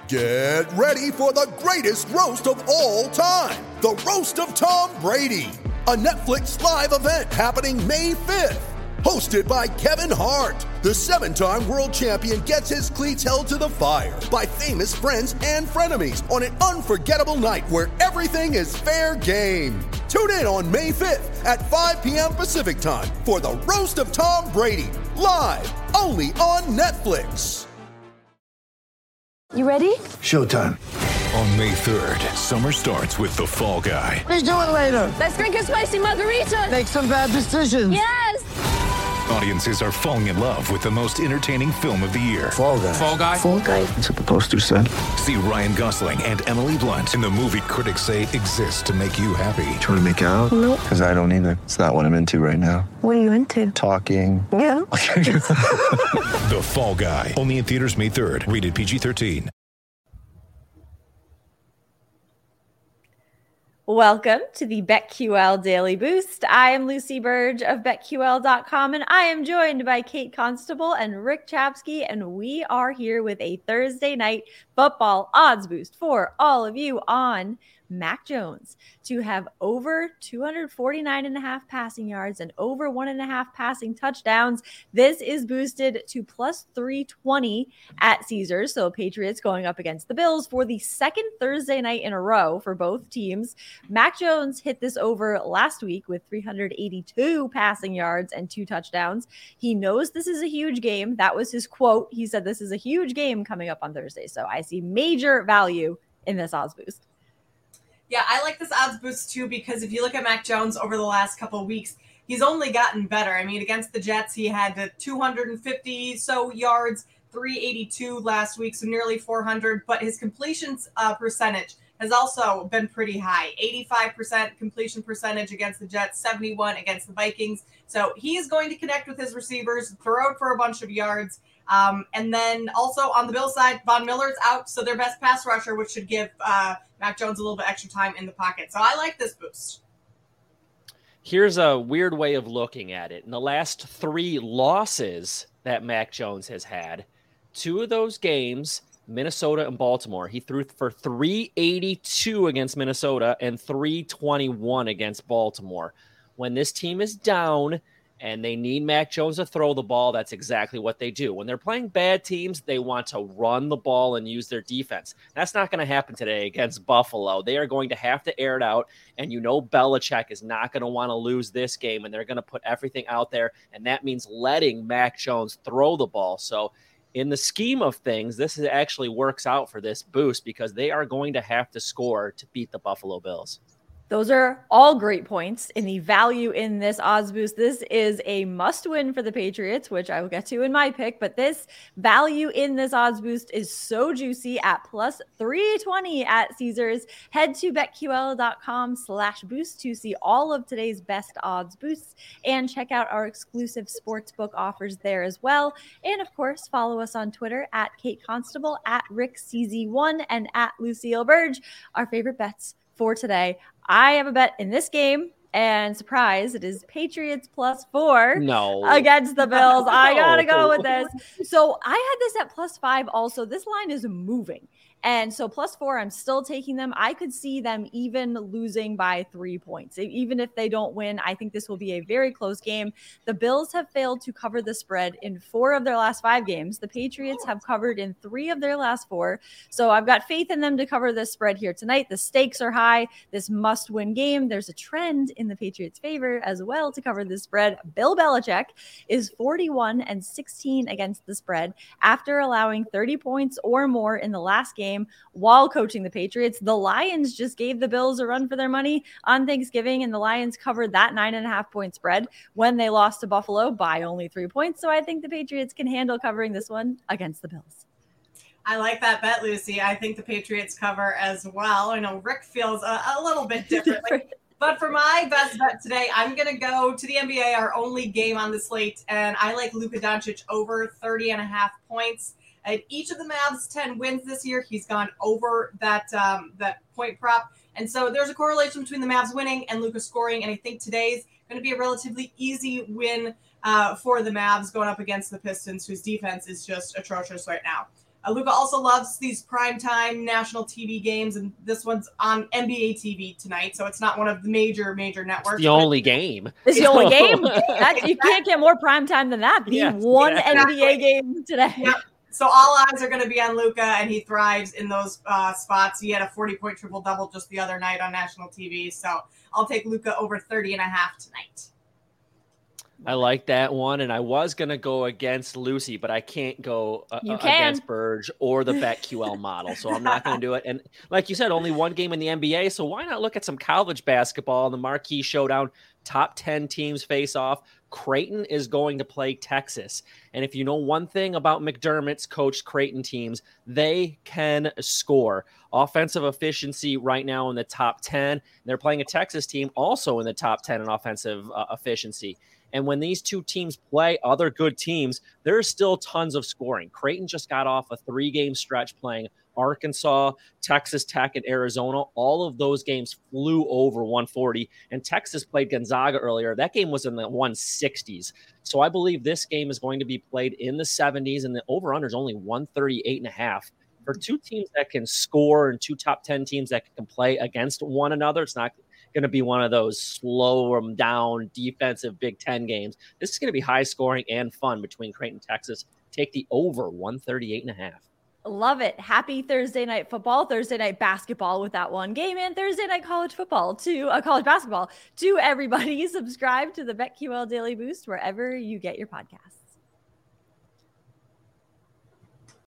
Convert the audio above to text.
Get ready for the greatest roast of all time, the Roast of Tom Brady, a Netflix live event happening May 5th. Hosted by Kevin Hart, the 7-time world champion gets his cleats held to the fire by famous friends and frenemies on an unforgettable night where everything is fair game. Tune in on May 5th at 5 p.m. Pacific time for the Roast of Tom Brady, live only on Netflix. You ready? Showtime. On May 3rd, summer starts with The Fall Guy. Let's do it later. Let's drink a spicy margarita. Make some bad decisions. Yes! Audiences are falling in love with the most entertaining film of the year. Fall Guy. Fall Guy? Fall guy. That's what the poster said. See Ryan Gosling and Emily Blunt in the movie critics say exists to make you happy. Trying to make it out? Nope. Because I don't either. It's not what I'm into right now. What are you into? Talking. Yeah. The Fall Guy. Only in theaters May 3rd. Rated PG-13. Welcome to the BetQL Daily Boost. I am Lucy Burge of BetQL.com, and I am joined by Kate Constable and Rick Chapsky, and we are here with a Thursday night football odds boost for all of you on Mac Jones to have over 249.5 passing yards and over 1.5 passing touchdowns. This is boosted to plus 320 at Caesars. So Patriots going up against the Bills for the second Thursday night in a row for both teams. Mac Jones hit this over last week with 382 passing yards and 2 touchdowns. He knows this is a huge game. That was his quote. He said, "This is a huge game coming up on Thursday." So I see major value in this odds boost. Yeah, I like this odds boost too because if you look at Mac Jones over the last couple of weeks, he's only gotten better. I mean, against the Jets, he had 250 so yards, 382 last week, so nearly 400. But his completions percentage has also been pretty high. 85% completion percentage against the Jets, 71 against the Vikings. So he's going to connect with his receivers, throw for a bunch of yards. And then also on the Bills side, Von Miller's out, so their best pass rusher, which should give Mac Jones a little bit extra time in the pocket. So I like this boost. Here's a weird way of looking at it. In the last 3 losses that Mac Jones has had, 2 of those games, Minnesota and Baltimore, he threw for 382 against Minnesota and 321 against Baltimore. When this team is down and they need Mac Jones to throw the ball, that's exactly what they do. When they're playing bad teams, they want to run the ball and use their defense. That's not going to happen today against Buffalo. They are going to have to air it out, and you know Belichick is not going to want to lose this game, and they're going to put everything out there, and that means letting Mac Jones throw the ball. So in the scheme of things, this actually works out for this boost because they are going to have to score to beat the Buffalo Bills. Those are all great points in the value in this odds boost. This is a must win for the Patriots, which I will get to in my pick, but this value in this odds boost is so juicy at plus 320 at Caesars. Head to betql.com/boost to see all of today's best odds boosts and check out our exclusive sportsbook offers there as well. And of course, follow us on Twitter at Kate Constable, at RickCZ1, and at Lucille Burge. Our favorite bets for today. I have a bet in this game, and surprise, it is Patriots +4 against the Bills. I gotta go with this. So I had this at +5 also. This line is moving. And so +4, I'm still taking them. I could see them even losing by 3 points. Even if they don't win, I think this will be a very close game. The Bills have failed to cover the spread in 4 of their last 5 games. The Patriots have covered in 3 of their last 4. So I've got faith in them to cover this spread here tonight. The stakes are high. This must-win game. There's a trend in the Patriots' favor as well to cover this spread. Bill Belichick is 41-16 against the spread after allowing 30 points or more in the last game while coaching the Patriots. The Lions just gave the Bills a run for their money on Thanksgiving, and the Lions covered that 9.5-point spread when they lost to Buffalo by only 3 points. So I think the Patriots can handle covering this one against the Bills. I like that bet, Lucy. I think the Patriots cover as well. I know Rick feels a little bit differently. But for my best bet today, I'm going to go to the NBA, our only game on the slate, and I like Luka Doncic over 30.5 points. At each of the Mavs' 10 wins this year, he's gone over that point prop. And so there's a correlation between the Mavs winning and Luka scoring, and I think today's going to be a relatively easy win for the Mavs going up against the Pistons, whose defense is just atrocious right now. Luka also loves these primetime national TV games, and this one's on NBA TV tonight, so it's not one of the major networks. It's the only game. It's the only game. You can't get more primetime than that. The one NBA game today. Yep. So all eyes are going to be on Luka, and he thrives in those spots. He had a 40-point triple-double just the other night on national TV, so I'll take Luka over 30.5 tonight. I like that one, and I was going to go against Lucy, but I can't go against Burge or the BetQL model, so I'm not going to do it. And like you said, only one game in the NBA, so why not look at some college basketball in the marquee showdown? Top 10 teams face off. Creighton is going to play Texas. And if you know one thing about McDermott's coached Creighton teams, they can score. Offensive efficiency right now in the top 10. They're playing a Texas team also in the top 10 in offensive efficiency. And when these two teams play other good teams, there's still tons of scoring. Creighton just got off a 3-game stretch playing Arkansas, Texas Tech, and Arizona. All of those games flew over 140. And Texas played Gonzaga earlier. That game was in the 160s. So I believe this game is going to be played in the 70s, and the over-under is only 138.5. For two teams that can score and two top 10 teams that can play against one another, it's not going to be one of those slow them down defensive Big Ten games. This is going to be high scoring and fun between Creighton and Texas. Take the over 138.5. Love it. Happy Thursday night football, Thursday night basketball with that one game, and Thursday night college football college basketball to everybody. Subscribe to the BetQL Daily Boost wherever you get your podcasts.